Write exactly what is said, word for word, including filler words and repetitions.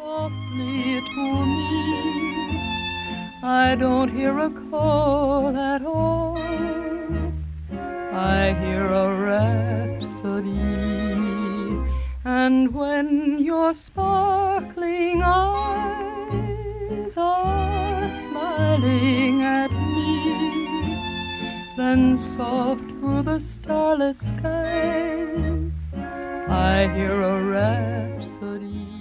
softly to me. I don't hear a call at all. I hear a rhapsody. And when your sparkling eyes are smiling at me, then soft through the starlit skies I hear a rhapsody.